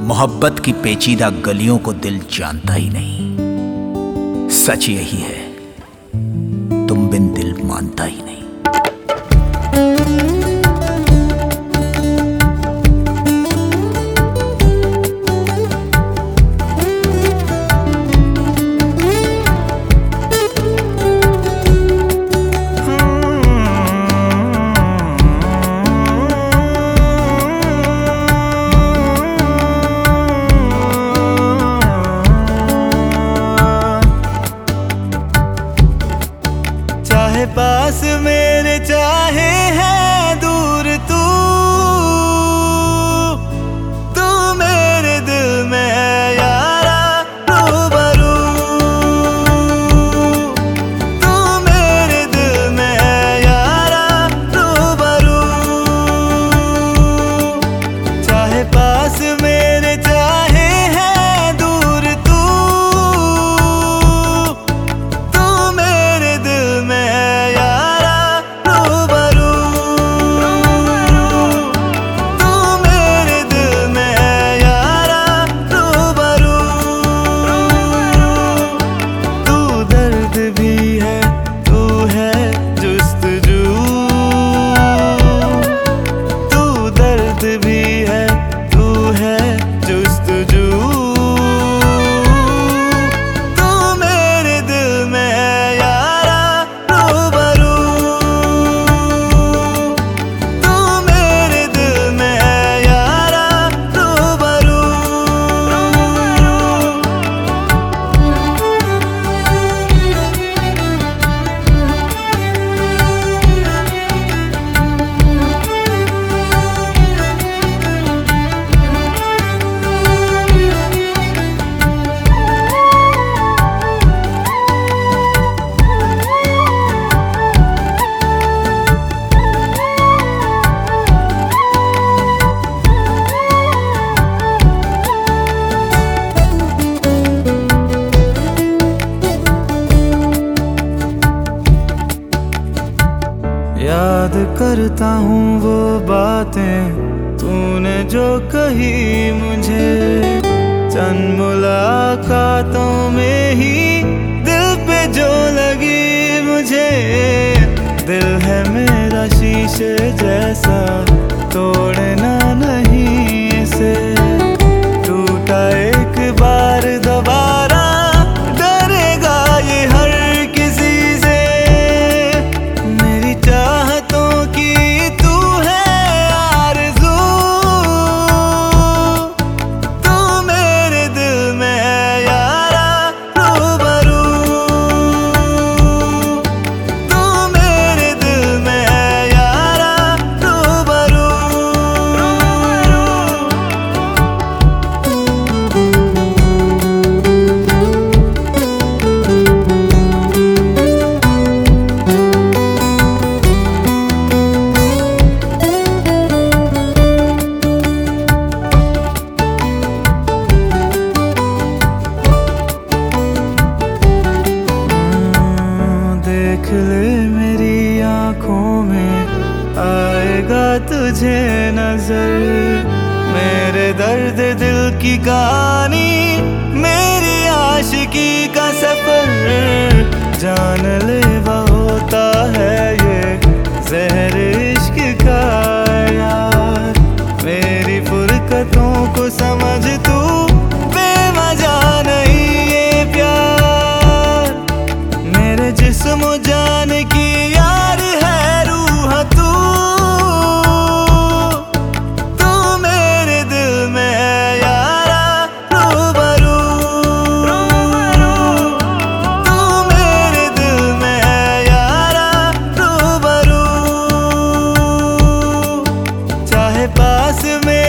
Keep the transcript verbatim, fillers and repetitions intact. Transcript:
मोहब्बत की पेचीदा गलियों को दिल जानता ही नहीं। सच यही है, तुम बिन दिल मानता ही नहीं। पास मेरे चाहे है दूर तू, तू मेरे दिल में है यारा रूबरू। तू मेरे दिल में है यारा रूबरू। चाहे पास मेरे चाहे है दूर तू, तू मेरे दिल में है भी है, तू है जुस्तजू। तू मेरे दिल में है यारा रूबरू। तू मेरे दिल में है यारा रूबरू। याद करता हूँ वो बातें तूने जो कही मुझे, चंद मुलाकातों में ही दिल पे जो लगी मुझे। दिल है मेरा शीशे जैसा, तोड़ना नहीं इसे। टूटा एक बार दोबारा डरेगा ये हर किसी से। मेरी चाहतों की तू है आरज़ू। तू मेरे दिल में है यारा रूबरू। तू मेरे दिल में है यारा रूबरू। देख ले मेरी आँखों में आएगा तुझे नजर। मेरे दर्द दिल की कहानी, मेरी आशिकी का सफर। जान लेवा होता है ये ज़हर इश्क का यार। मेरी फुरकतों को समझ तू, बेवजह नहीं ये प्यार। मेरे जिस्म जान की यार है रूह तू। तू मेरे दिल में है यारा रूबरू। तू मेरे दिल में है यारा रूबरू। चाहे पास में